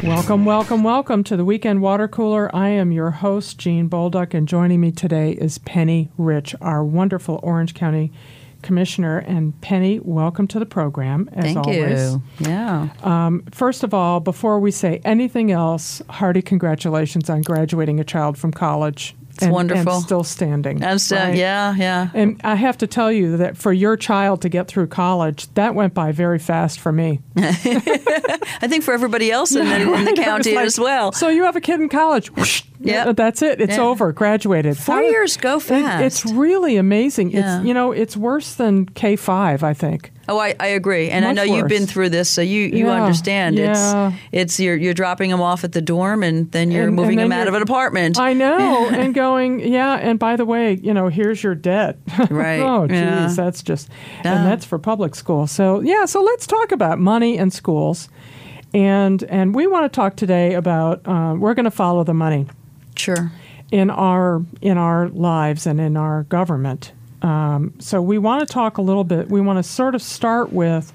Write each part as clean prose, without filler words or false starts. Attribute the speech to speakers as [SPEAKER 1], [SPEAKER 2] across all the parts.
[SPEAKER 1] Welcome, welcome, welcome to the Weekend Water Cooler. I am your host, Jean Bolduc, and joining me today is Penny Rich, our wonderful Orange County Commissioner. And Penny, welcome to the program, as
[SPEAKER 2] Thank
[SPEAKER 1] always.
[SPEAKER 2] you. Yeah.
[SPEAKER 1] First of all, before we say anything else, hearty congratulations on graduating a child from college.
[SPEAKER 2] It's wonderful.
[SPEAKER 1] And still standing.
[SPEAKER 2] I'm still,
[SPEAKER 1] right?
[SPEAKER 2] Yeah.
[SPEAKER 1] And I have to tell you that for your child to get through college, that went by very fast for me.
[SPEAKER 2] I think for everybody else in the county as well.
[SPEAKER 1] So you have a kid in college. Whoosh,
[SPEAKER 2] Yep.
[SPEAKER 1] That's it. It's over. Graduated.
[SPEAKER 2] 4 years go fast.
[SPEAKER 1] It's really amazing.
[SPEAKER 2] Yeah.
[SPEAKER 1] It's worse than K-5, I think.
[SPEAKER 2] Oh, I agree, and I know you've been through this, so you understand.
[SPEAKER 1] Yeah.
[SPEAKER 2] It's you're dropping them off at the dorm, and then you're moving them out of an apartment.
[SPEAKER 1] I know, and going, and by the way, here's your debt.
[SPEAKER 2] Right.
[SPEAKER 1] Oh, geez,
[SPEAKER 2] Yeah.
[SPEAKER 1] that's just, and that's for public school. So so let's talk about money and schools, and we want to talk today about we're going to follow the money.
[SPEAKER 2] Sure.
[SPEAKER 1] In our lives and in our government. So we want to talk a little bit. We want to sort of start with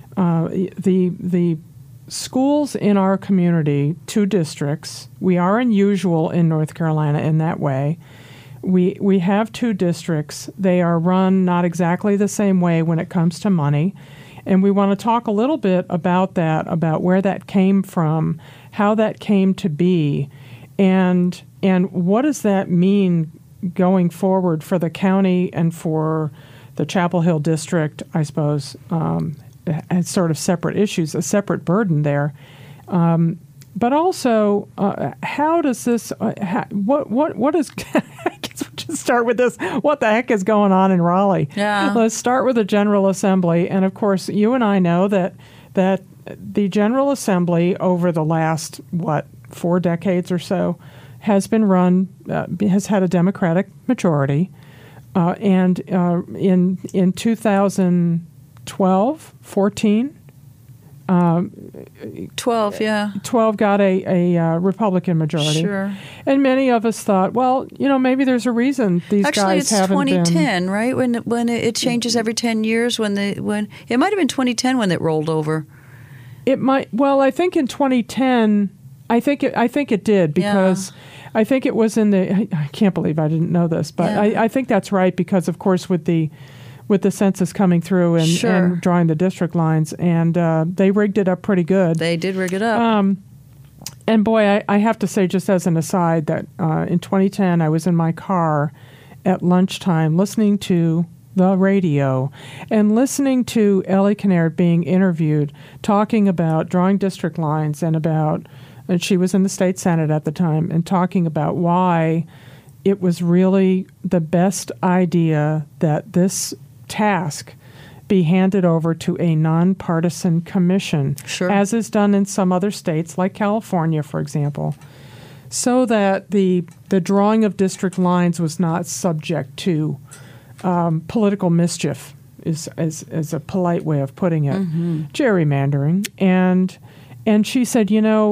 [SPEAKER 1] the schools in our community, 2 districts. We are unusual in North Carolina in that way. We have 2 districts. They are run not exactly the same way when it comes to money. And we want to talk a little bit about that, about where that came from, how that came to be, and what does that mean going forward for the county and for the Chapel Hill district, I suppose, as sort of separate issues, a separate burden there. But also, how does this, what is, I guess we'll just start with this, what the heck is going on in Raleigh?
[SPEAKER 2] Yeah.
[SPEAKER 1] Let's start with the General Assembly. And of course, you and I know that the General Assembly over the last, 4 decades or so, has been run, has had a Democratic majority, and in 2012, 14,
[SPEAKER 2] 12, yeah.
[SPEAKER 1] 12 got a Republican majority.
[SPEAKER 2] Sure.
[SPEAKER 1] And many of us thought, well, maybe there's a reason these guys haven't been.
[SPEAKER 2] Actually, it's 2010, right? When it changes every 10 years. When it might have been 2010 when it rolled over.
[SPEAKER 1] It might. Well, I think in 2010. I think it did because I think it was in the. I can't believe I didn't know this, but I think that's right because of course with the census coming through and drawing the district lines, and they rigged it up pretty good.
[SPEAKER 2] They did rig it up.
[SPEAKER 1] And boy, I have to say, just as an aside, that in 2010 I was in my car at lunchtime listening to the radio and listening to Ellie Kinnaird being interviewed, talking about drawing district lines and she was in the state senate at the time, and talking about why it was really the best idea that this task be handed over to a nonpartisan commission, as is done in some other states, like California, for example, so that the drawing of district lines was not subject to political mischief, is a polite way of putting it, gerrymandering, and she said,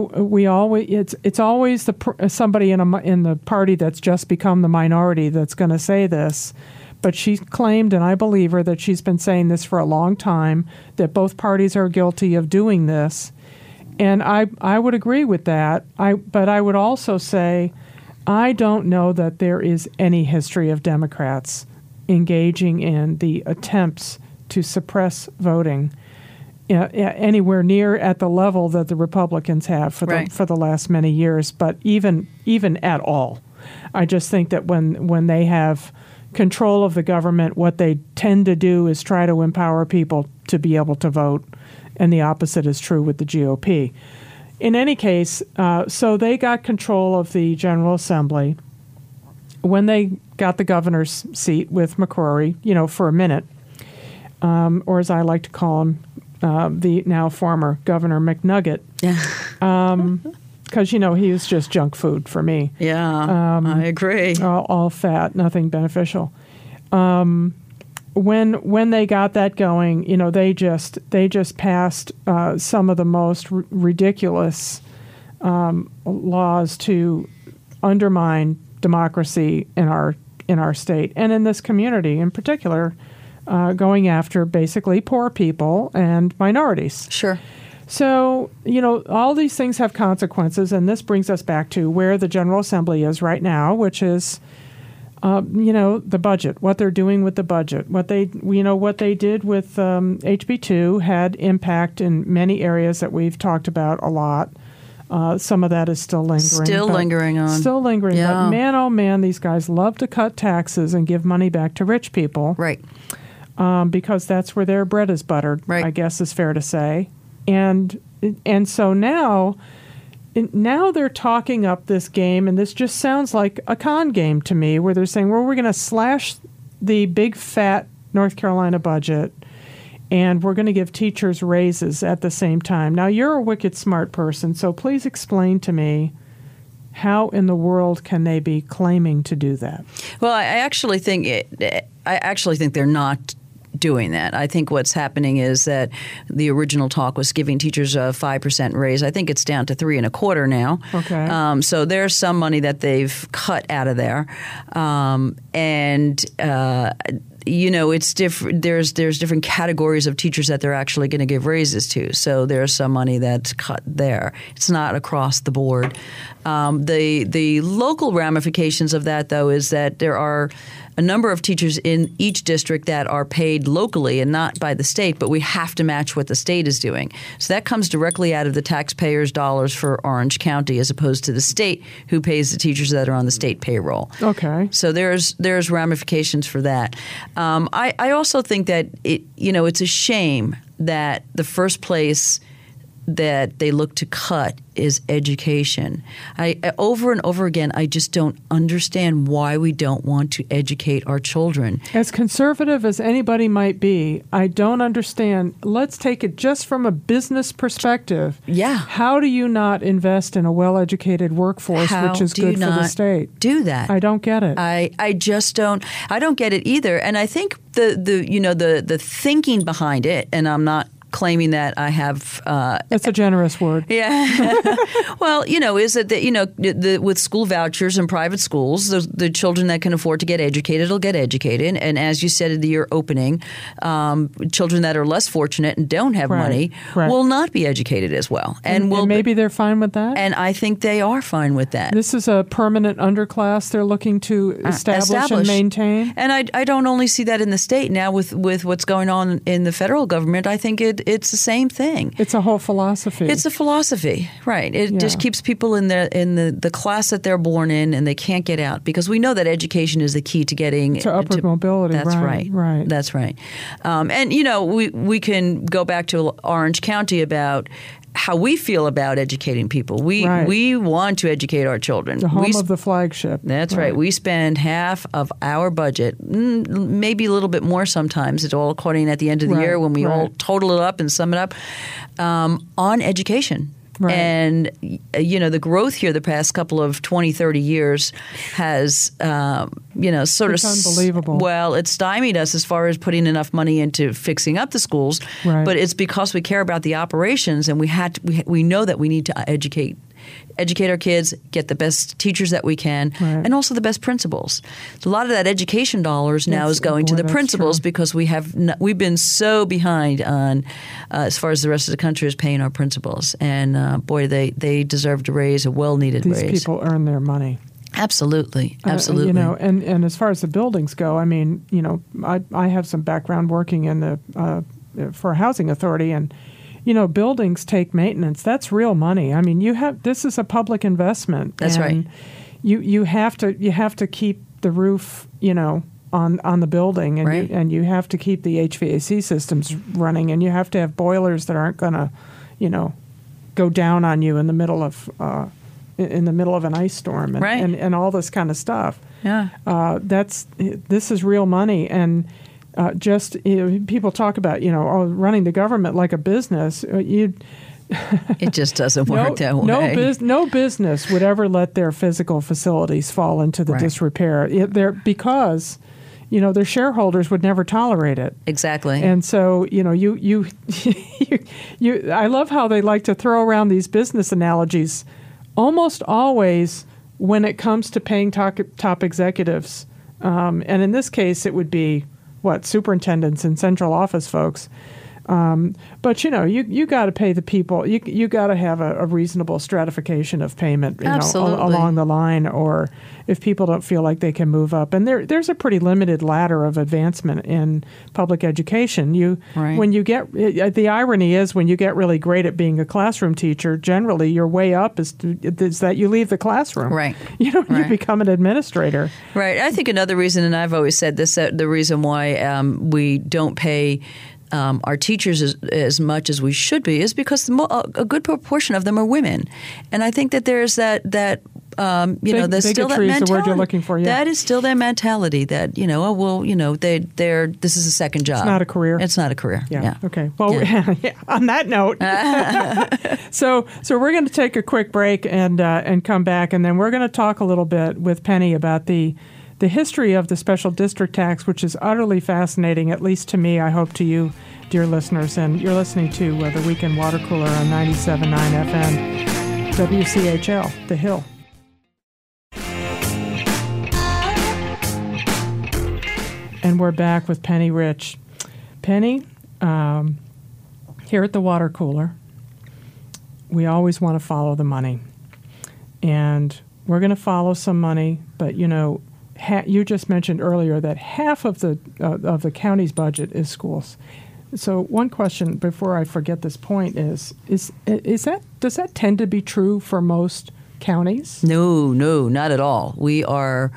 [SPEAKER 1] it's always somebody in the party that's just become the minority that's going to say this. But she claimed, and I believe her, that she's been saying this for a long time, that both parties are guilty of doing this. And I would agree with that. But I would also say I don't know that there is any history of Democrats engaging in the attempts to suppress voting anywhere near at the level that the Republicans have for the last many years, but even at all. I just think that when they have control of the government, what they tend to do is try to empower people to be able to vote, and the opposite is true with the GOP. In any case, so they got control of the General Assembly. When they got the governor's seat with McCrory, for a minute, or as I like to call him, the now former Governor McNugget, because, he was just junk food for me.
[SPEAKER 2] Yeah, I agree.
[SPEAKER 1] All fat, nothing beneficial. When they got that going, they just passed some of the most ridiculous laws to undermine democracy in our state and in this community in particular, going after basically poor people and minorities.
[SPEAKER 2] Sure.
[SPEAKER 1] So, all these things have consequences, and this brings us back to where the General Assembly is right now, which is, the budget, what they're doing with the budget. What they did with HB2 had impact in many areas that we've talked about a lot. Some of that is still lingering.
[SPEAKER 2] Still lingering.
[SPEAKER 1] Yeah. But man, oh man, these guys love to cut taxes and give money back to rich people.
[SPEAKER 2] Right.
[SPEAKER 1] Because that's where their bread is buttered,
[SPEAKER 2] right.
[SPEAKER 1] I guess is fair to say. And so now they're talking up this game, and this just sounds like a con game to me, where they're saying, well, we're going to slash the big, fat North Carolina budget, and we're going to give teachers raises at the same time. Now, you're a wicked smart person, so please explain to me, how in the world can they be claiming to do that?
[SPEAKER 2] Well, I actually think they're not doing that. I think what's happening is that the original talk was giving teachers a 5% raise. I think it's down to 3.25% now.
[SPEAKER 1] Okay.
[SPEAKER 2] So there's some money that they've cut out of there, it's different. There's different categories of teachers that they're actually going to give raises to. So there's some money that's cut there. It's not across the board. The local ramifications of that, though, is that there are a number of teachers in each district that are paid locally and not by the state, but we have to match what the state is doing. So that comes directly out of the taxpayers' dollars for Orange County, as opposed to the state, who pays the teachers that are on the state payroll.
[SPEAKER 1] Okay.
[SPEAKER 2] So there's ramifications for that. I also think that it's a shame that the first place that they look to cut is education. Over and over again, I just don't understand why we don't want to educate our children.
[SPEAKER 1] As conservative as anybody might be, I don't understand. Let's take it just from a business perspective.
[SPEAKER 2] Yeah.
[SPEAKER 1] How do you not invest in a well-educated workforce, which is good for the state?
[SPEAKER 2] Do that.
[SPEAKER 1] I don't get it.
[SPEAKER 2] I just don't. I don't get it either. And I think the thinking behind it, and I'm not claiming that I have.
[SPEAKER 1] That's a generous word.
[SPEAKER 2] Yeah. Well, is that with school vouchers in private schools, the children that can afford to get educated will get educated, and as you said in your opening, children that are less fortunate and don't have money will not be educated as well,
[SPEAKER 1] and maybe they're fine with that.
[SPEAKER 2] And I think they are fine with that.
[SPEAKER 1] This is a permanent underclass they're looking to establish and maintain.
[SPEAKER 2] And I don't only see that in the state now with what's going on in the federal government. I think it's the same thing.
[SPEAKER 1] It's a whole philosophy.
[SPEAKER 2] It's a philosophy, right? It just keeps people in the class that they're born in, and they can't get out, because we know that education is the key to getting
[SPEAKER 1] to upward mobility.
[SPEAKER 2] That's right. That's right. And we can go back to Orange County about how we feel about educating people. We want to educate our children.
[SPEAKER 1] The home of the flagship.
[SPEAKER 2] That's right. We spend half of our budget, maybe a little bit more sometimes. It's all according at the end of the year when we all total it up and sum it up, on education. Right. And, the growth here the past couple of 20, 30 years has, sort
[SPEAKER 1] it's
[SPEAKER 2] of
[SPEAKER 1] unbelievable.
[SPEAKER 2] Well, it's stymied us as far as putting enough money into fixing up the schools.
[SPEAKER 1] Right.
[SPEAKER 2] But it's because we care about the operations, and we know that we need to educate our kids, get the best teachers that we can, and also the best principals. So a lot of that education dollars now is going to the principals, because we've been so behind on as far as the rest of the country is paying our principals. And they deserved a raise, a well-needed raise.
[SPEAKER 1] These people earn their money.
[SPEAKER 2] Absolutely.
[SPEAKER 1] And as far as the buildings go, I mean, I have some background working in for a housing authority, and buildings take maintenance. That's real money. I mean, this is a public investment.
[SPEAKER 2] That's right.
[SPEAKER 1] You have to keep the roof, on the building, and and you have to keep the HVAC systems running, and you have to have boilers that aren't going to, go down on you in the middle of an ice storm, and all this kind of stuff.
[SPEAKER 2] Yeah.
[SPEAKER 1] This is real money, and. People talk about running the government like a business. It
[SPEAKER 2] just doesn't work that way.
[SPEAKER 1] No business would ever let their physical facilities fall into the disrepair. Because their shareholders would never tolerate it.
[SPEAKER 2] Exactly.
[SPEAKER 1] And so I love how they like to throw around these business analogies. Almost always, when it comes to paying top executives, and in this case, it would be. Superintendents and central office folks, But you got to pay the people. You got to have a reasonable stratification of payment, along the line, or if people don't feel like they can move up. And there's a pretty limited ladder of advancement in public education. When you get the irony is when you get really great at being a classroom teacher, generally your way up is that you leave the classroom.
[SPEAKER 2] Right.
[SPEAKER 1] You become an administrator.
[SPEAKER 2] Right. I think another reason, and I've always said this, the reason why we don't pay our teachers as much as we should be is because a good proportion of them are women, and I think that there's that there's still that mentality.
[SPEAKER 1] The word you're looking for, yeah.
[SPEAKER 2] That is still that mentality that this is a second job.
[SPEAKER 1] It's not a career.
[SPEAKER 2] It's not a career.
[SPEAKER 1] Yeah. Okay. Well, on that note, so we're going to take a quick break and come back, and then we're going to talk a little bit with Penny about the history of the special district tax, which is utterly fascinating, at least to me. I hope to you, dear listeners. And you're listening to the Weekend Water Cooler on 97.9 FM, WCHL, The Hill. And we're back with Penny Rich. Penny, here at the Water Cooler, we always want to follow the money. And we're going to follow some money, but you just mentioned earlier that half of the county's budget is schools. So one question before I forget this point is does that tend to be true for most counties?
[SPEAKER 2] No, not at all. We are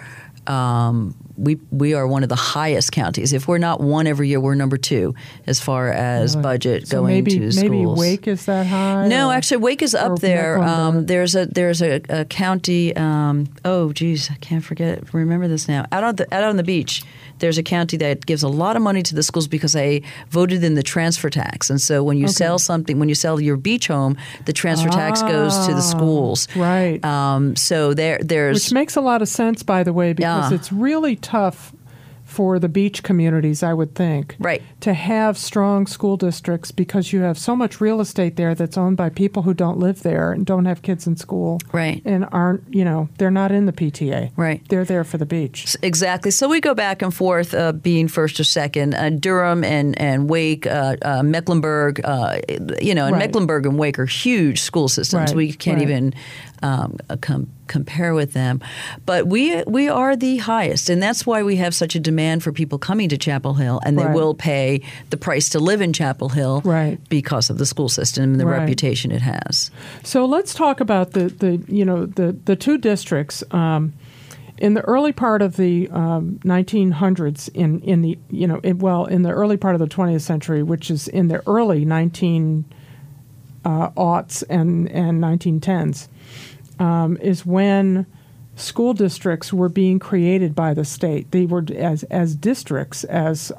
[SPEAKER 2] we are one of the highest counties. If we're not one every year, we're number 2 as far as budget going to schools.
[SPEAKER 1] Maybe Wake is that high?
[SPEAKER 2] No, actually, Wake is up there. There's a county. I can't remember this now. Out on the beach, there's a county that gives a lot of money to the schools because they voted in the transfer tax. And so when you sell something, when you sell your beach home, the transfer tax goes to the schools.
[SPEAKER 1] Right.
[SPEAKER 2] So there's
[SPEAKER 1] which makes a lot of sense, by the way, because it's really tough for the beach communities, I would think,
[SPEAKER 2] right,
[SPEAKER 1] to have strong school districts because you have so much real estate there that's owned by people who don't live there and don't have kids in school,
[SPEAKER 2] right,
[SPEAKER 1] and aren't, they're not in the PTA,
[SPEAKER 2] right,
[SPEAKER 1] they're there for the beach.
[SPEAKER 2] Exactly. So we go back and forth, being first or second. Durham and Wake, Mecklenburg, and right. Mecklenburg and Wake are huge school systems. Right. We can't even compare with them, but we are the highest, and that's why we have such a demand for people coming to Chapel Hill, and they will pay the price to live in Chapel Hill, right, because of the school system and the reputation it has.
[SPEAKER 1] So let's talk about the two districts. In the early part of the 1900s, in the early part of the 20th century, which is in the early 19 aughts and 1910s. Is when school districts were being created by the state. They were as districts, as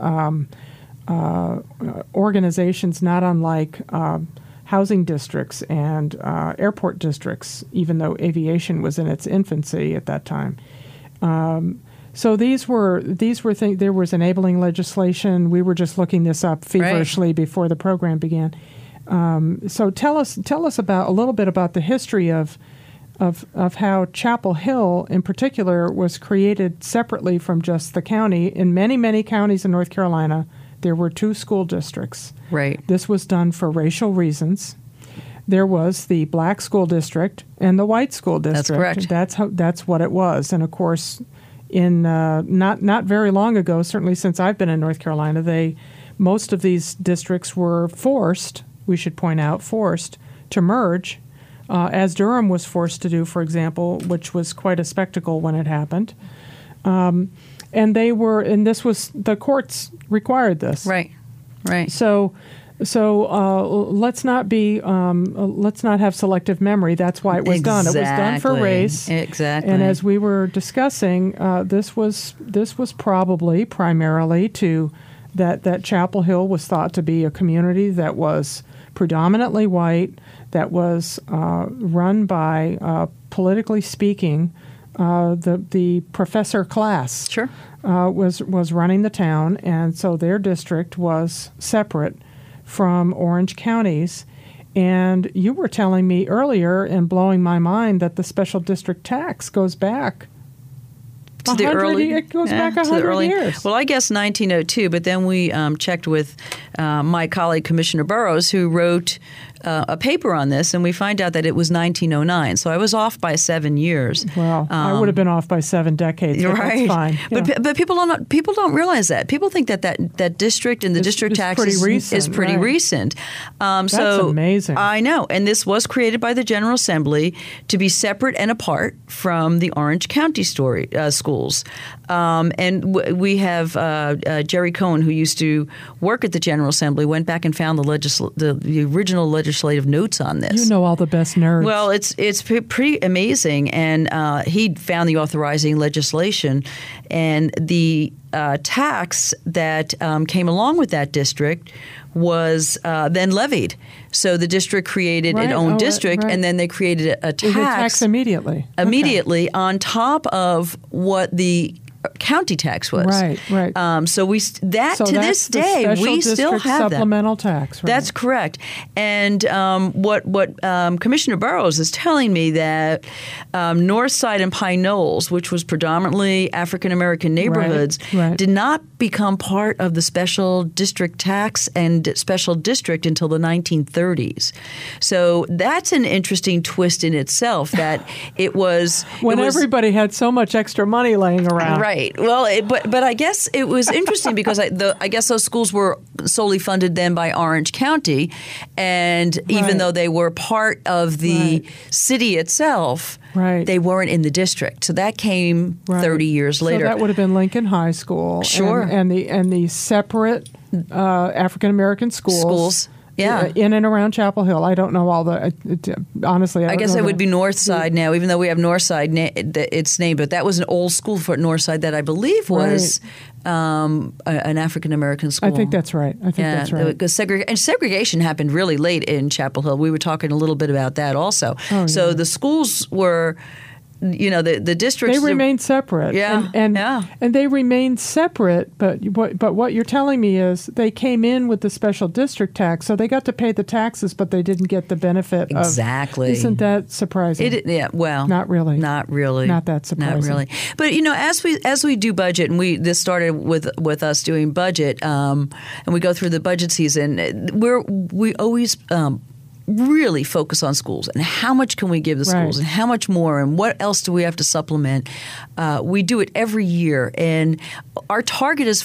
[SPEAKER 1] organizations, not unlike housing districts and airport districts, even though aviation was in its infancy at that time. So these were things. There was enabling legislation. We were just looking this up feverishly before the program began. So tell us about a little bit about the history of how Chapel Hill, in particular, was created separately from just the county. In many, many counties in North Carolina, there were 2 school districts.
[SPEAKER 2] Right.
[SPEAKER 1] This was done for racial reasons. There was the black school district and the white school district.
[SPEAKER 2] That's correct.
[SPEAKER 1] That's what it was. And of course, in not very long ago, certainly since I've been in North Carolina, most of these districts were forced. We should point out forced to merge. As Durham was forced to do, for example, which was quite a spectacle when it happened. And this was, the courts required this.
[SPEAKER 2] Right.
[SPEAKER 1] So let's not have selective memory. That's why it was done. It was done for race.
[SPEAKER 2] Exactly.
[SPEAKER 1] And as we were discussing, this was probably primarily that Chapel Hill was thought to be a community that was predominantly white, that was run by, politically speaking, the professor class.
[SPEAKER 2] Sure.
[SPEAKER 1] Was running the town, and so their district was separate from Orange counties. And you were telling me earlier, and blowing my mind, that the special district tax goes back.
[SPEAKER 2] To the early,
[SPEAKER 1] it goes back 100 years.
[SPEAKER 2] Well, I guess 1902, but then we checked with my colleague Commissioner Burrows, who wrote a paper on this, and we find out that it was 1909. So I was off by 7 years.
[SPEAKER 1] Well, I would have been off by 7 decades. But
[SPEAKER 2] right,
[SPEAKER 1] that's fine.
[SPEAKER 2] But people don't realize that. People think that district and the district tax is pretty recent.
[SPEAKER 1] That's amazing.
[SPEAKER 2] I know, and this was created by the General Assembly to be separate and apart from the Orange County schools. And we have Jerry Cohen, who used to work at the General Assembly, went back and found the original legislative notes on this.
[SPEAKER 1] You know all the best nerds.
[SPEAKER 2] Well, it's pretty amazing, and he found the authorizing legislation, and the tax that came along with that district was then levied. So the district created its own district, and then they created a tax
[SPEAKER 1] immediately
[SPEAKER 2] on top of what the county tax was.
[SPEAKER 1] Right.
[SPEAKER 2] So to this day we still have
[SPEAKER 1] supplemental tax. Right.
[SPEAKER 2] That's correct. And what Commissioner Burrows is telling me that Northside and Pine Knolls, which was predominantly African American neighborhoods, did not become part of the special district tax and special district until the 1930s. So that's an interesting twist in itself. That it was
[SPEAKER 1] everybody had so much extra money laying around.
[SPEAKER 2] Right. Well, but I guess it was interesting because I guess those schools were solely funded then by Orange County, and even though they were part of the city itself, they weren't in the district. So that came 30 years later.
[SPEAKER 1] So that would have been Lincoln High School,
[SPEAKER 2] sure,
[SPEAKER 1] and the separate African American schools.
[SPEAKER 2] Yeah,
[SPEAKER 1] in and around Chapel Hill. I don't know all the. Honestly,
[SPEAKER 2] I guess it would be Northside now, even though we have Northside. It's named, but that was an old school for Northside that I believe was an African American school.
[SPEAKER 1] I think that's right. That's right.
[SPEAKER 2] Because segregation happened really late in Chapel Hill. We were talking a little bit about that also. So the schools were. The districts.
[SPEAKER 1] They remained separate. And they remained separate. But what you're telling me is they came in with the special district tax, so they got to pay the taxes, but they didn't get the benefit.
[SPEAKER 2] Exactly.
[SPEAKER 1] Isn't that surprising? Not really.
[SPEAKER 2] Not that surprising. Not really. But as we do budget, and this started with us doing budget, and we go through the budget season, we always. Really focus on schools and how much can we give the schools and how much more and what else do we have to supplement. We do it every year, and our target is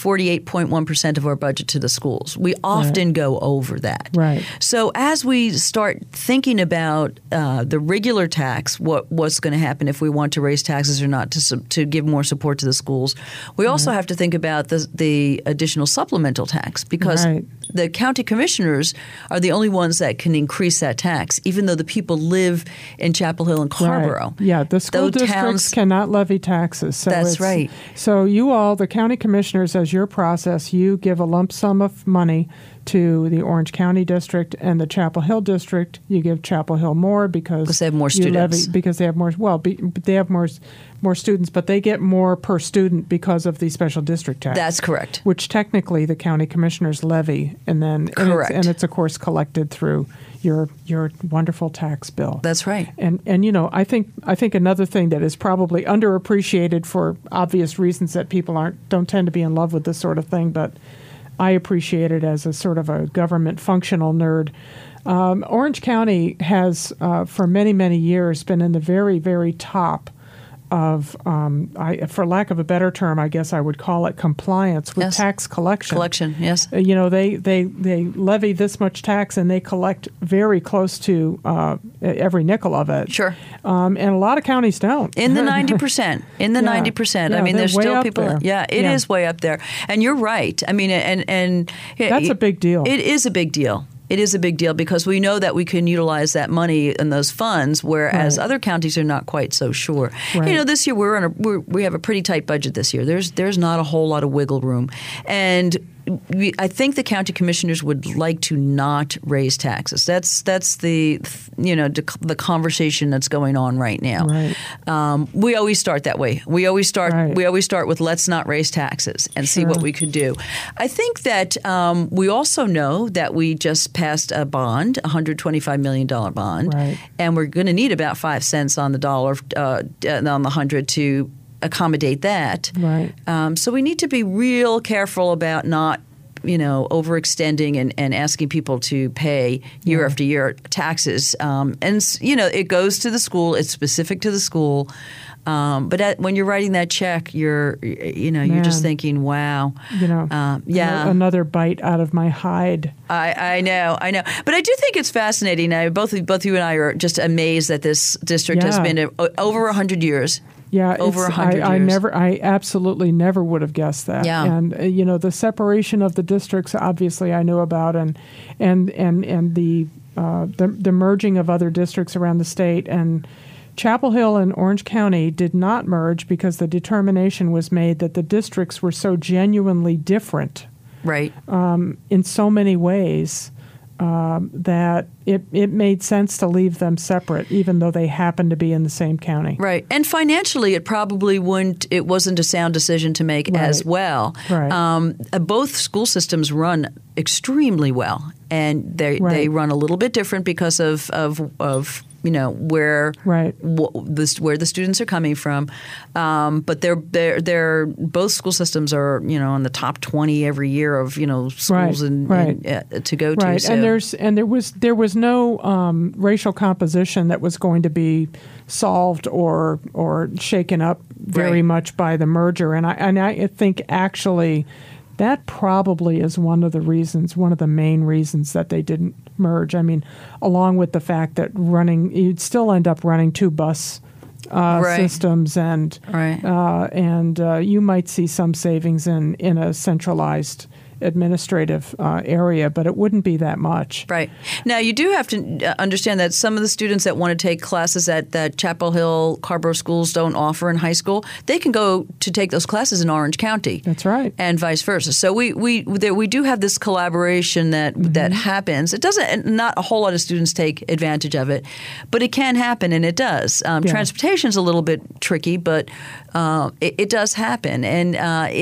[SPEAKER 2] 48.1% of our budget to the schools. We often go over that.
[SPEAKER 1] Right.
[SPEAKER 2] So as we start thinking about the regular tax, what's going to happen if we want to raise taxes or not to give more support to the schools, we also have to think about the additional supplemental tax, because the county commissioners are the only ones that can increase that tax, even though the people live in Chapel Hill and Carrboro.
[SPEAKER 1] Right. Yeah, the school districts cannot levy taxes. So
[SPEAKER 2] that's right.
[SPEAKER 1] So you all, the county commissioners, as your process, you give a lump sum of money to the Orange County District and the Chapel Hill District. You give Chapel Hill more because
[SPEAKER 2] they have more students.
[SPEAKER 1] Because they have more. Well, they have more students, but they get more per student because of the special district tax.
[SPEAKER 2] That's correct. Which
[SPEAKER 1] technically the county commissioners levy, and then
[SPEAKER 2] correct,
[SPEAKER 1] it's of course collected through your wonderful tax bill.
[SPEAKER 2] That's right.
[SPEAKER 1] And I think another thing that is probably underappreciated for obvious reasons that people don't tend to be in love with this sort of thing, but I appreciate it as a sort of a government functional nerd. Orange County has, for many, many years, been in the very, very top of, for lack of a better term, I guess I would call it compliance with tax collection.
[SPEAKER 2] Collection, yes.
[SPEAKER 1] They levy this much tax and they collect very close to every nickel of it.
[SPEAKER 2] Sure.
[SPEAKER 1] And a lot of counties don't.
[SPEAKER 2] In the 90%. In the 90%.
[SPEAKER 1] Yeah,
[SPEAKER 2] I mean, there's still people.
[SPEAKER 1] There.
[SPEAKER 2] Yeah, it is way up there. And you're right. I mean, and
[SPEAKER 1] that's a big deal.
[SPEAKER 2] It is a big deal. It is a big deal because we know that we can utilize that money and those funds, whereas other counties are not quite so sure.
[SPEAKER 1] Right.
[SPEAKER 2] This year we have a pretty tight budget this year. There's not a whole lot of wiggle room, and I think the county commissioners would like to not raise taxes. That's the conversation that's going on right now.
[SPEAKER 1] Right.
[SPEAKER 2] We always start that way. We always start with let's not raise taxes and see what we could do. I think that we also know that we just passed a bond, a $125 million bond, and we're going to need about 5 cents on the dollar on the 100 to accommodate that.
[SPEAKER 1] Right.
[SPEAKER 2] So we need to be real careful about not overextending and asking people to pay year after year taxes. It goes to the school. It's specific to the school. But when you're writing that check, you're just thinking, wow.
[SPEAKER 1] Another bite out of my hide.
[SPEAKER 2] I know. But I do think it's fascinating. Both you and I are just amazed that this district has been over 100 years.
[SPEAKER 1] Yeah,
[SPEAKER 2] over 100 years.
[SPEAKER 1] I absolutely never would have guessed that.
[SPEAKER 2] Yeah.
[SPEAKER 1] And the separation of the districts, obviously, I knew about, and the merging of other districts around the state. And Chapel Hill and Orange County did not merge because the determination was made that the districts were so genuinely different,
[SPEAKER 2] right,
[SPEAKER 1] in so many ways. That it made sense to leave them separate, even though they happen to be in the same county.
[SPEAKER 2] Right. And financially, it probably wasn't a sound decision to make as well.
[SPEAKER 1] Right.
[SPEAKER 2] Both school systems run extremely well, and they run a little bit different because of where where the students are coming from, but they're both school systems are on the top 20 every year of schools to go to.
[SPEAKER 1] So. And there was no racial composition that was going to be solved or shaken up very much by the merger, and I think actually that probably is one of the main reasons that they didn't merge. I mean, along with the fact that you'd still end up running two bus systems, and you might see some savings in a centralized administrative area, but it wouldn't be that much.
[SPEAKER 2] Right. Now, you do have to understand that some of the students that want to take classes that Chapel Hill, Carrboro schools don't offer in high school, they can go to take those classes in Orange County.
[SPEAKER 1] That's right.
[SPEAKER 2] And vice versa. So we do have this collaboration that happens. It doesn't, not a whole lot of students take advantage of it, but it can happen, and it does. Transportation's a little bit tricky, but it does happen. And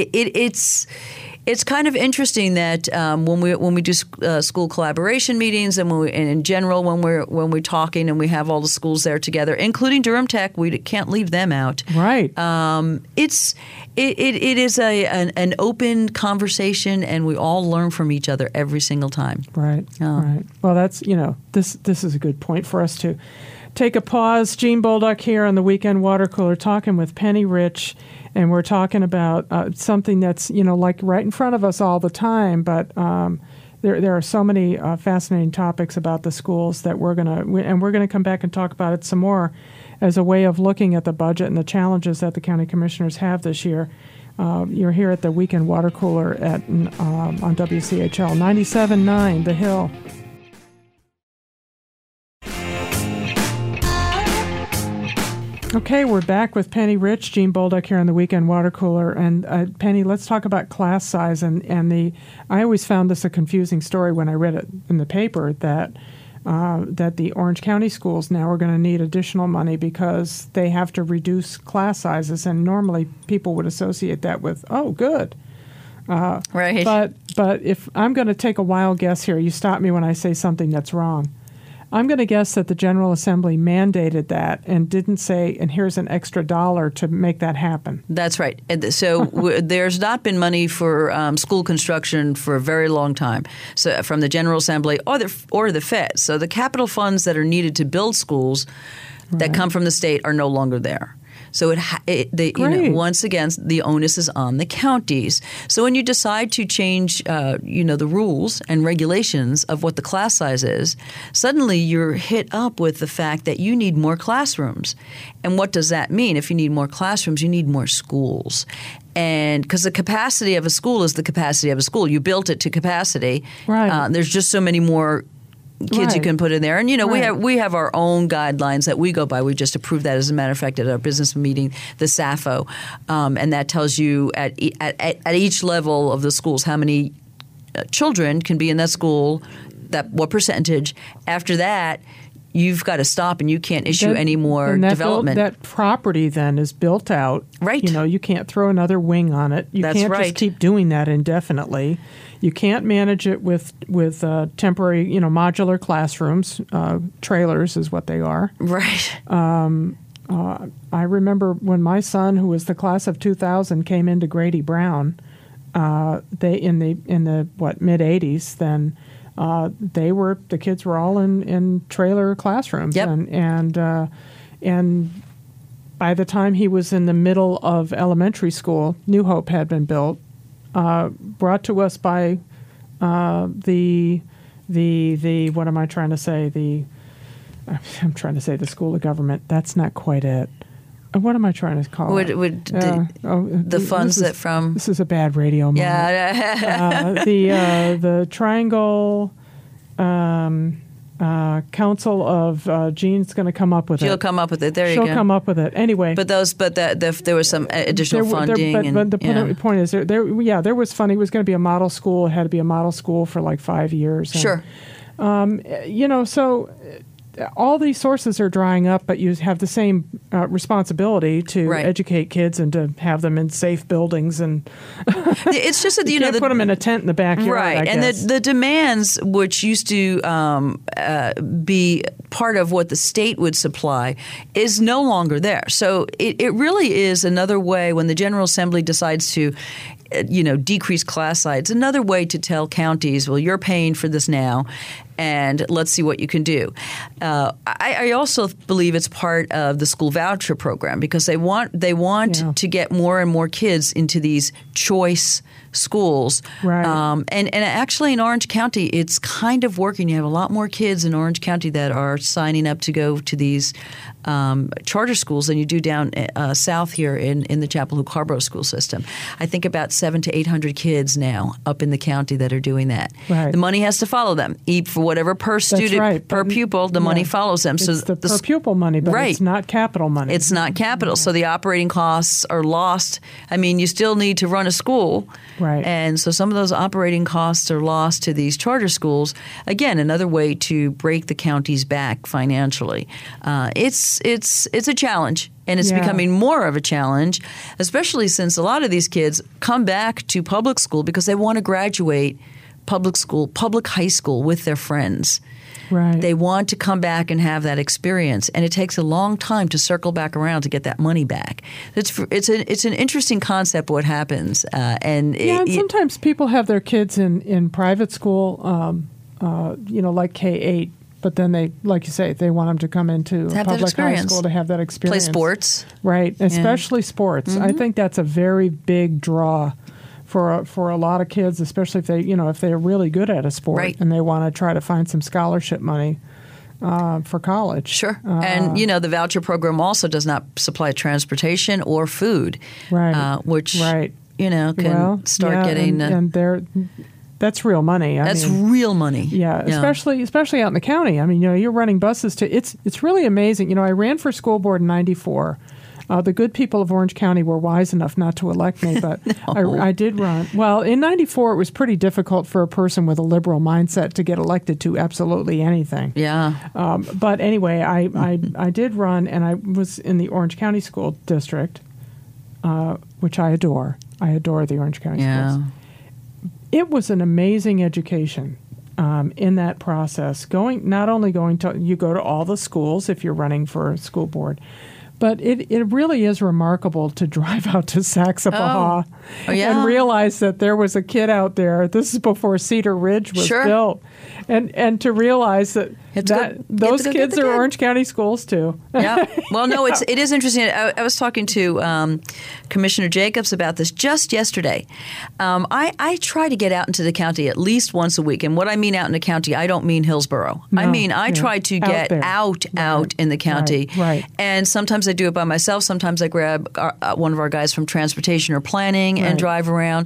[SPEAKER 2] it's kind of interesting that when we do school collaboration meetings, and in general when we're talking and we have all the schools there together, including Durham Tech, we can't leave them out.
[SPEAKER 1] Right.
[SPEAKER 2] It is an open conversation, and we all learn from each other every single time.
[SPEAKER 1] Right. Right. Well, that's this is a good point for us to take a pause. Gene Bolduc here on the Weekend Water Cooler, talking with Penny Rich. And we're talking about something that's, like right in front of us all the time. But there are so many fascinating topics about the schools that we're going to come back and talk about it some more as a way of looking at the budget and the challenges that the county commissioners have this year. You're here at the Weekend Water Cooler on WCHL 97.9 The Hill. Okay, we're back with Penny Rich, Gene Bolduc here on the Weekend Water Cooler. And Penny, let's talk about class size. I always found this a confusing story when I read it in the paper that the Orange County schools now are going to need additional money because they have to reduce class sizes. And normally people would associate that with, oh, good.
[SPEAKER 2] Right.
[SPEAKER 1] But if I'm going to take a wild guess here, you stop me when I say something that's wrong. I'm going to guess that the General Assembly mandated that and didn't say, and here's an extra $1 to make that happen.
[SPEAKER 2] That's right. And so there's not been money for school construction for a very long time. So from the General Assembly or the Fed. So the capital funds that are needed to build schools that come from the state are no longer there. So once again, the onus is on the counties. So when you decide to change, the rules and regulations of what the class size is, suddenly you're hit up with the fact that you need more classrooms. And what does that mean? If you need more classrooms, you need more schools. And because the capacity of a school is the capacity of a school. You built it to capacity.
[SPEAKER 1] Right.
[SPEAKER 2] There's just so many more kids you can put in there. And, we have our own guidelines that we go by. We just approved that, as a matter of fact, at our business meeting, the SAFO. And that tells you at each level of the schools how many children can be in that school, what percentage. After that, you've got to stop and you can't issue any more development.
[SPEAKER 1] That property then is built out.
[SPEAKER 2] Right.
[SPEAKER 1] You can't throw another wing on it. You can't just keep doing that indefinitely. You can't manage it with temporary, modular classrooms. Trailers is what they are.
[SPEAKER 2] Right.
[SPEAKER 1] I remember when my son, who was the class of 2000, came into Grady Brown, they in the mid 80s, then the kids were all in trailer classrooms,
[SPEAKER 2] Yep.
[SPEAKER 1] and by the time he was in the middle of elementary school, New Hope had been built, brought to us by the what am I trying to say? I'm trying to say the School of Government. That's not quite it. What am I trying to call it?
[SPEAKER 2] The funds that from...
[SPEAKER 1] This is a bad radio moment.
[SPEAKER 2] Yeah.
[SPEAKER 1] The Triangle Council of Jean's going to come up with it.
[SPEAKER 2] She'll come up with it. There you go.
[SPEAKER 1] She'll come up with it. Anyway.
[SPEAKER 2] But there was some additional funding.
[SPEAKER 1] But the point is, there was funding. It was going to be a model school. It had to be a model school for like 5 years. And,
[SPEAKER 2] sure.
[SPEAKER 1] So all these sources are drying up, but you have the same responsibility to educate kids and to have them in safe buildings. And
[SPEAKER 2] it's just that
[SPEAKER 1] you can't put them in a tent in the backyard,
[SPEAKER 2] right?
[SPEAKER 1] I guess.
[SPEAKER 2] And the demands, which used to be part of what the state would supply, is no longer there. So it really is another way when the General Assembly decides to decrease class size, another way to tell counties, well, you're paying for this now, and let's see what you can do. I also believe it's part of the school voucher program because they want to get more and more kids into these choice schools.
[SPEAKER 1] Right.
[SPEAKER 2] And actually in Orange County, it's kind of working. You have a lot more kids in Orange County that are signing up to go to these charter schools than you do down south here in the Chapel Hill Carrboro school system. I think about 700 to 800 kids now up in the county that are doing that.
[SPEAKER 1] Right.
[SPEAKER 2] The money has to follow them. For whatever per student, per pupil, the money follows them.
[SPEAKER 1] It's
[SPEAKER 2] so
[SPEAKER 1] the per pupil money, but it's not capital money.
[SPEAKER 2] It's not capital. So the operating costs are lost. I mean, you still need to run a school.
[SPEAKER 1] Right.
[SPEAKER 2] And so some of those operating costs are lost to these charter schools. Again, another way to break the county's back financially. It's a challenge. And it's becoming more of a challenge, especially since a lot of these kids come back to public school because they want to graduate public high school with their friends.
[SPEAKER 1] Right.
[SPEAKER 2] They want to come back and have that experience, and it takes a long time to circle back around to get that money back. It's an interesting concept what happens, and
[SPEAKER 1] sometimes people have their kids in private school, like K-8. But then they, like you say, they want them to come into a public high school to have that experience.
[SPEAKER 2] Play sports.
[SPEAKER 1] Right, especially sports. Mm-hmm. I think that's a very big draw for a lot of kids, especially if they're really good at a sport and they want to try to find some scholarship money for college.
[SPEAKER 2] Sure. And, the voucher program also does not supply transportation or food.
[SPEAKER 1] Right.
[SPEAKER 2] Which, can start getting...
[SPEAKER 1] And that's real money.
[SPEAKER 2] That's real money.
[SPEAKER 1] Yeah, especially out in the county. I mean, you're running buses to. It's really amazing. I ran for school board in '94. The good people of Orange County were wise enough not to elect me, but I did run. Well, in '94, it was pretty difficult for a person with a liberal mindset to get elected to absolutely anything.
[SPEAKER 2] Yeah.
[SPEAKER 1] But anyway, I did run, and I was in the Orange County School District, which I adore. I adore the Orange County schools. It was an amazing education in that process. Not only you go to all the schools if you're running for a school board, but it really is remarkable to drive out to Saxapahaw and realize that there was a kid out there. This is before Cedar Ridge was built, and to realize that those kids are Orange County schools too.
[SPEAKER 2] Yeah. Well, no, it is interesting. I was talking to Commissioner Jacobs about this just yesterday. I try to get out into the county at least once a week, and what I mean out in the county, I don't mean Hillsborough.
[SPEAKER 1] No,
[SPEAKER 2] I mean I try to get out in the county.
[SPEAKER 1] Right.
[SPEAKER 2] And sometimes I do it by myself. Sometimes I grab one of our guys from transportation or planning and drive around.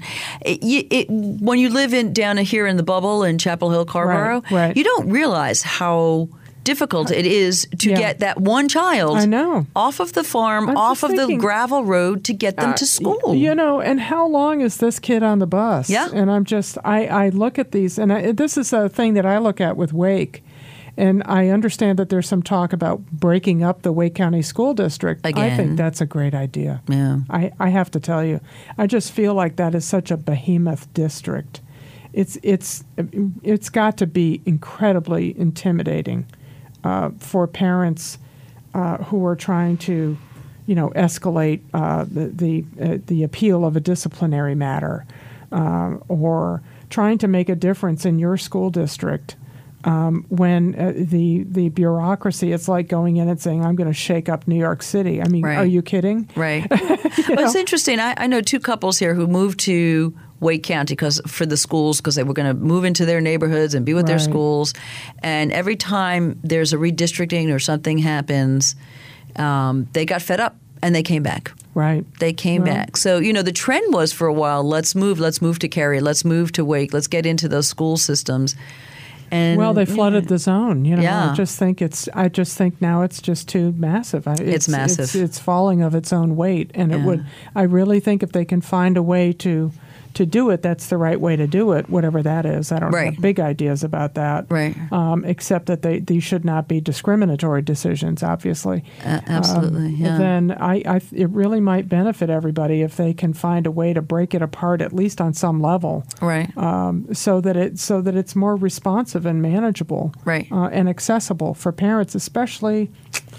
[SPEAKER 2] When you live down here in the bubble in Chapel Hill, Carrboro, you don't realize how difficult it is to get that one child off of the farm, off of the gravel road to get them to school.
[SPEAKER 1] And how long is this kid on the bus?
[SPEAKER 2] Yeah.
[SPEAKER 1] And I look at these, and this is a thing that I look at with Wake. And I understand that there's some talk about breaking up the Wake County School District.
[SPEAKER 2] Again.
[SPEAKER 1] I think that's a great idea.
[SPEAKER 2] Yeah.
[SPEAKER 1] I have to tell you, I just feel like that is such a behemoth district. It's got to be incredibly intimidating for parents who are trying to, escalate the appeal of a disciplinary matter. or trying to make a difference in your school district. When the bureaucracy, it's like going in and saying, I'm going to shake up New York City. I mean,
[SPEAKER 2] Right.
[SPEAKER 1] Are you kidding?
[SPEAKER 2] Right. Well, it's interesting. I know two couples here who moved to Wake County for the schools, because they were going to move into their neighborhoods and be with their
[SPEAKER 1] Right.
[SPEAKER 2] schools. And every time there's a redistricting or something happens, they got fed up and they came back.
[SPEAKER 1] Right.
[SPEAKER 2] They came back. So, the trend was for a while, let's move to Cary, let's move to Wake, let's get into those school systems. And
[SPEAKER 1] Well, they flooded the zone.
[SPEAKER 2] Yeah.
[SPEAKER 1] I just think now it's just too massive.
[SPEAKER 2] It's massive.
[SPEAKER 1] It's falling of its own weight, and it would. I really think if they can find a way to do it, that's the right way to do it, whatever that is. I don't
[SPEAKER 2] Right.
[SPEAKER 1] have big ideas about that.
[SPEAKER 2] Right.
[SPEAKER 1] Except that these should not be discriminatory decisions, obviously.
[SPEAKER 2] Absolutely. Yeah.
[SPEAKER 1] Then it really might benefit everybody if they can find a way to break it apart, at least on some level.
[SPEAKER 2] Right.
[SPEAKER 1] So that it's more responsive and manageable,
[SPEAKER 2] Right.
[SPEAKER 1] And accessible for parents, especially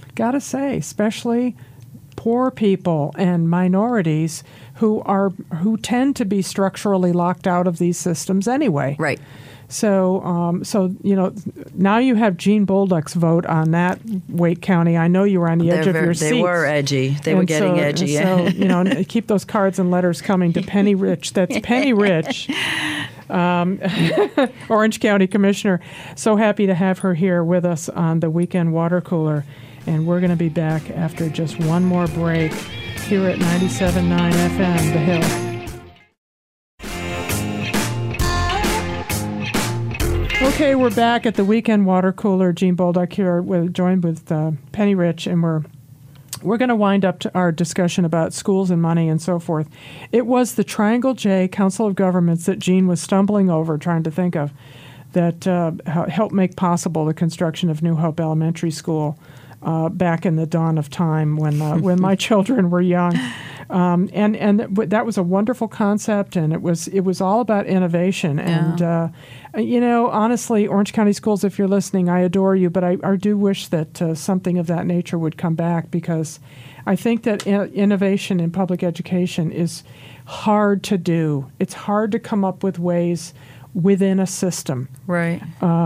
[SPEAKER 1] poor people and minorities who tend to be structurally locked out of these systems anyway.
[SPEAKER 2] Right.
[SPEAKER 1] So, now you have Gene Bolduc's vote on that, Wake County. I know you were on the edge of your seat.
[SPEAKER 2] They were edgy. They were getting edgy.
[SPEAKER 1] So, keep those cards and letters coming to Penny Rich. That's Penny Rich, Orange County Commissioner. So happy to have her here with us on the Weekend Water Cooler. And we're going to be back after just one more break here at 97.9 FM, The Hill. Okay, we're back at the Weekend Water Cooler. Gene Bolduc here, joined with Penny Rich, and we're going to wind up to our discussion about schools and money and so forth. It was the Triangle J Council of Governments that Gene was stumbling over, trying to think of, that helped make possible the construction of New Hope Elementary School back in the dawn of time when my children were young. And that was a wonderful concept, and it was all about innovation.
[SPEAKER 2] Yeah.
[SPEAKER 1] And honestly, Orange County Schools, if you're listening, I adore you, but I do wish that something of that nature would come back, because I think that innovation in public education is hard to do. It's hard to come up with ways within a system,
[SPEAKER 2] Right.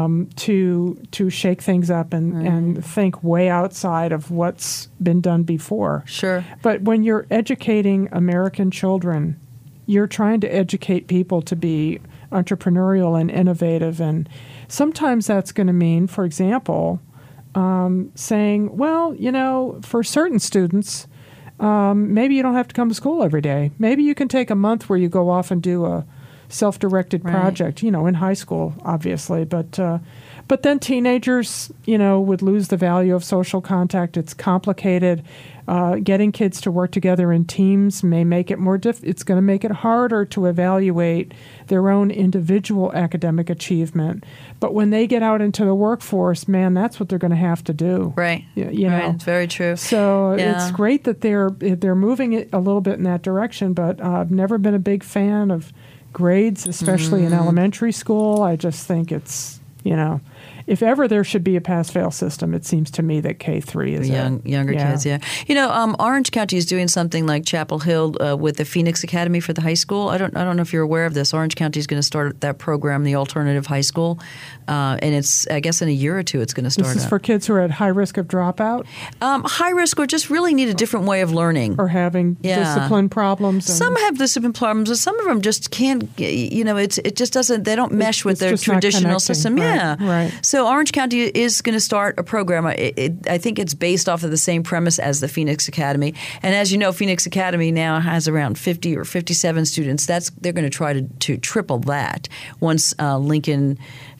[SPEAKER 1] to shake things up and think way outside of what's been done before.
[SPEAKER 2] Sure.
[SPEAKER 1] But when you're educating American children, you're trying to educate people to be entrepreneurial and innovative, and sometimes that's going to mean, for example, saying, well, for certain students, maybe you don't have to come to school every day. Maybe you can take a month where you go off and do a self-directed project, in high school, obviously. But then teenagers, would lose the value of social contact. It's complicated. Getting kids to work together in teams may make it more it's going to make it harder to evaluate their own individual academic achievement. But when they get out into the workforce, man, that's what they're going to have to do.
[SPEAKER 2] Right.
[SPEAKER 1] Right.
[SPEAKER 2] It's very true.
[SPEAKER 1] So
[SPEAKER 2] Yeah.
[SPEAKER 1] it's great that they're moving it a little bit in that direction, but I've never been a big fan of grades, especially in elementary school. I just think it's, if ever there should be a pass-fail system, it seems to me that K-3 is
[SPEAKER 2] younger kids, yeah. Orange County is doing something like Chapel Hill with the Phoenix Academy for the high school. I don't know if you're aware of this. Orange County is going to start that program, the alternative high school, and it's, I guess, in a year or two it's going to start.
[SPEAKER 1] This is for kids who are at high risk of dropout,
[SPEAKER 2] high risk, or just really need a different way of learning,
[SPEAKER 1] or having discipline problems.
[SPEAKER 2] Some have discipline problems, but some of them just can't. It just doesn't. They don't mesh with their traditional system.
[SPEAKER 1] Right,
[SPEAKER 2] yeah,
[SPEAKER 1] right.
[SPEAKER 2] So Orange County is going to start a program. I think it's based off of the same premise as the Phoenix Academy. And as you know, Phoenix Academy now has around 50 or 57 students. They're going to try to triple that once Lincoln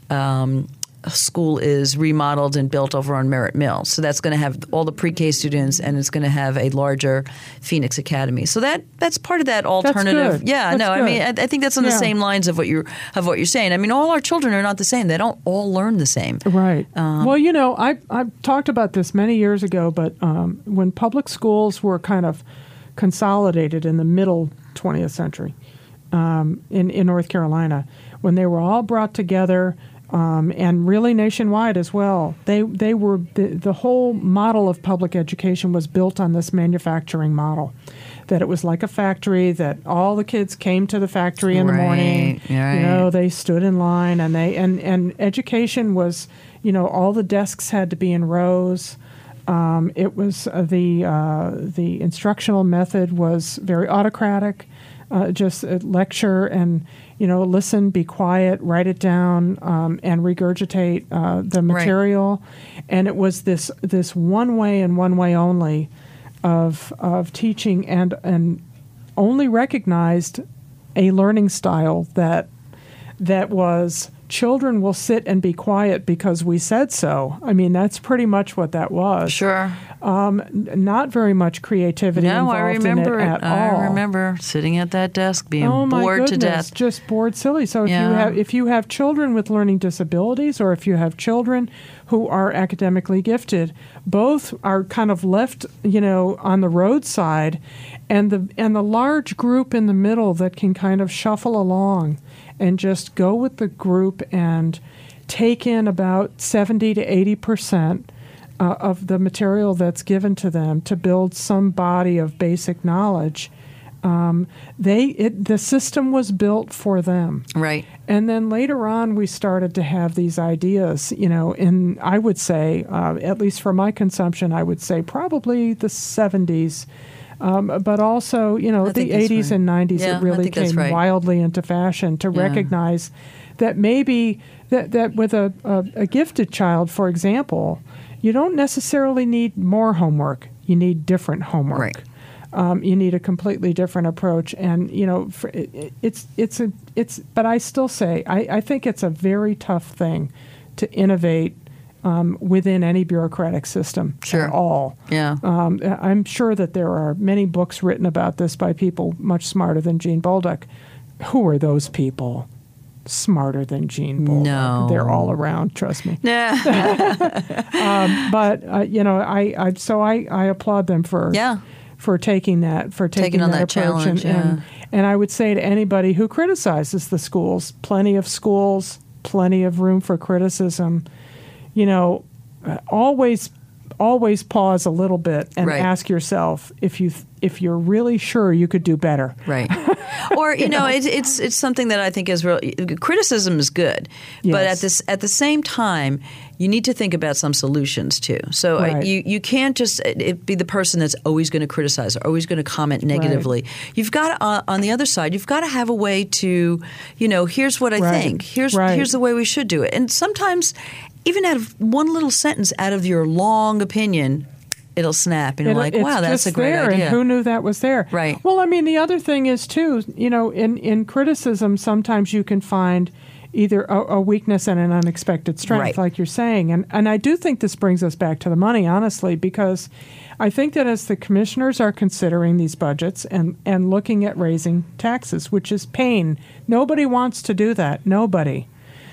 [SPEAKER 2] School is remodeled and built over on Merritt Mill. So that's going to have all the pre-K students, and it's going to have a larger Phoenix Academy. So that's part of that alternative.
[SPEAKER 1] That's good.
[SPEAKER 2] Yeah,
[SPEAKER 1] That's good.
[SPEAKER 2] I mean, I think that's on the same lines of what you're saying. I mean, all our children are not the same. They don't all learn the same.
[SPEAKER 1] Right. Well, I talked about this many years ago, but when public schools were kind of consolidated in the middle 20th century in North Carolina, when they were all brought together and really nationwide as well. They were the whole model of public education was built on this manufacturing model, that it was like a factory, that all the kids came to the factory in the morning.
[SPEAKER 2] Right.
[SPEAKER 1] You know, they stood in line, and and education was, you know, all the desks had to be in rows. It was the instructional method was very autocratic, just a lecture and, you know, listen, be quiet, write it down, and regurgitate the material. Right. And it was this one way and one way only of teaching, and only recognized a learning style that was, children will sit and be quiet because we said so. I mean, that's pretty much what that was.
[SPEAKER 2] Sure.
[SPEAKER 1] Not very much creativity involved in it at all.
[SPEAKER 2] I remember sitting at that desk being
[SPEAKER 1] bored
[SPEAKER 2] to death.
[SPEAKER 1] Just bored silly. So if you have children with learning disabilities, or if you have children who are academically gifted, both are kind of left, you know, on the roadside, and the large group in the middle that can kind of shuffle along and just go with the group and take in about 70 to 80% of the material that's given to them to build some body of basic knowledge. The system was built for them.
[SPEAKER 2] Right.
[SPEAKER 1] And then later on, we started to have these ideas, you know, I would say, at least for my consumption, I would say probably the 70s. But also, you know, the 80s and 90s, it really came wildly into fashion to recognize that maybe that with a gifted child, for example, you don't necessarily need more homework. You need different homework. Right. You need a completely different approach. And, you know, but I still say, I think it's a very tough thing to innovate within any bureaucratic system at all.
[SPEAKER 2] Yeah.
[SPEAKER 1] I'm sure that there are many books written about this by people much smarter than Jean Bolduc. Who are those people? Smarter than Jean Bolduc.
[SPEAKER 2] No.
[SPEAKER 1] They're all around, trust me.
[SPEAKER 2] Yeah.
[SPEAKER 1] But you know, I applaud them for taking that
[SPEAKER 2] on that
[SPEAKER 1] approach
[SPEAKER 2] challenge.
[SPEAKER 1] And I would say to anybody who criticizes the schools, plenty of room for criticism. You know, always pause a little bit and ask yourself if you're really sure you could do better.
[SPEAKER 2] Right. Or you know, it's something that I think is real. Criticism is good, but at the same time, you need to think about some solutions too. So you can't just be the person that's always going to criticize or always going to comment negatively. Right. You've got to, on the other side, you've got to have a way to, you know, here's what I think. Here's the way we should do it. And sometimes, even out of one little sentence out of your long opinion, it'll snap, and you're like, wow, that's a great idea.
[SPEAKER 1] And who knew that was there?
[SPEAKER 2] Right.
[SPEAKER 1] Well, I mean, the other thing is, too, you know, in criticism, sometimes you can find either a weakness and an unexpected strength, like you're saying. And I do think this brings us back to the money, honestly, because I think that as the commissioners are considering these budgets and looking at raising taxes, which is pain, nobody wants to do that. Nobody.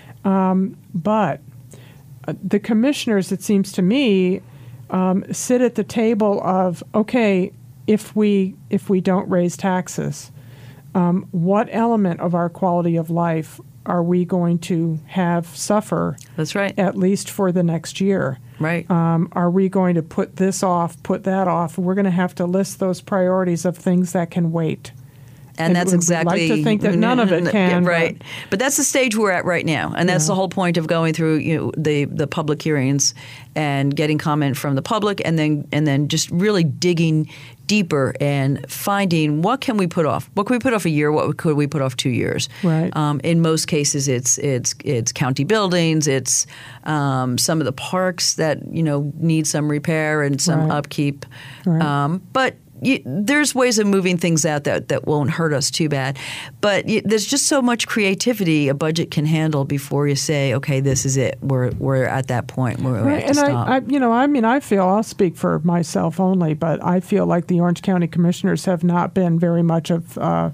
[SPEAKER 1] But the commissioners, it seems to me, sit at the table of, okay, if we don't raise taxes, what element of our quality of life are we going to have suffer?
[SPEAKER 2] That's right.
[SPEAKER 1] At least for the next year.
[SPEAKER 2] Right.
[SPEAKER 1] Are we going to put this off, put that off? We're going to have to list those priorities of things that can wait.
[SPEAKER 2] And that's exactly.
[SPEAKER 1] We'd like to think that none of it can.
[SPEAKER 2] Right. But that's the stage we're at right now. And that's the whole point of going through the public hearings and getting comment from the public, and then just really digging deeper and finding what can we put off. What can we put off a year? What could we put off 2 years?
[SPEAKER 1] Right.
[SPEAKER 2] In most cases, it's county buildings. It's some of the parks that need some repair and some upkeep.
[SPEAKER 1] Right.
[SPEAKER 2] But there's ways of moving things out that won't hurt us too bad. But there's just so much creativity a budget can handle before you say, okay, this is it. We're at that point where we have to stop.
[SPEAKER 1] I feel, I'll speak for myself only, but I feel like the Orange County Commissioners have not been very much of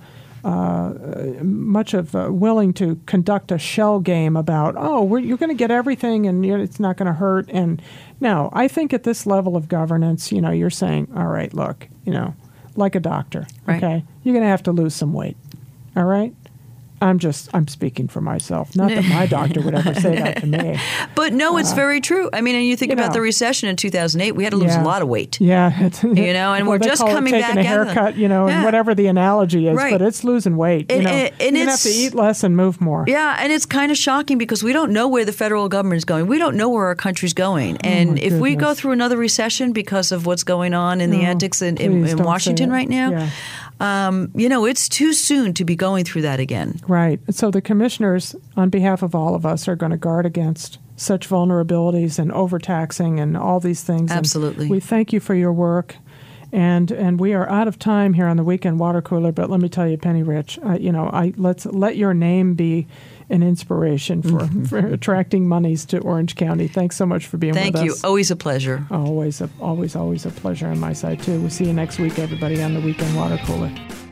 [SPEAKER 1] willing to conduct a shell game about, you're going to get everything and it's not going to hurt. And no, I think at this level of governance, you're saying, all right, look, like a doctor,
[SPEAKER 2] right.
[SPEAKER 1] Okay, you're going to have to lose some weight, all right? I'm speaking for myself. Not that my doctor would ever say that to me.
[SPEAKER 2] But no, it's very true. I mean, and you think about the recession in 2008, we had to lose a lot of weight.
[SPEAKER 1] Yeah.
[SPEAKER 2] And we're just coming back
[SPEAKER 1] taking a haircut, and whatever the analogy is, but it's losing weight.
[SPEAKER 2] And
[SPEAKER 1] you're going to have to eat less and move more.
[SPEAKER 2] Yeah, and it's kind of shocking because we don't know where the federal government is going. We don't know where our country's going. And if we go through another recession because of what's going on in the antics in Washington right now, it's too soon to be going through that again.
[SPEAKER 1] Right. So the commissioners, on behalf of all of us, are going to guard against such vulnerabilities and overtaxing and all these things.
[SPEAKER 2] Absolutely.
[SPEAKER 1] And we thank you for your work. And we are out of time here on the Weekend Water Cooler, but let me tell you, Penny Rich, let's let your name be an inspiration for attracting monies to Orange County. Thanks so much for being with us.
[SPEAKER 2] Thank you. Always a pleasure.
[SPEAKER 1] Always a pleasure on my side, too. We'll see you next week, everybody, on the Weekend Water Cooler.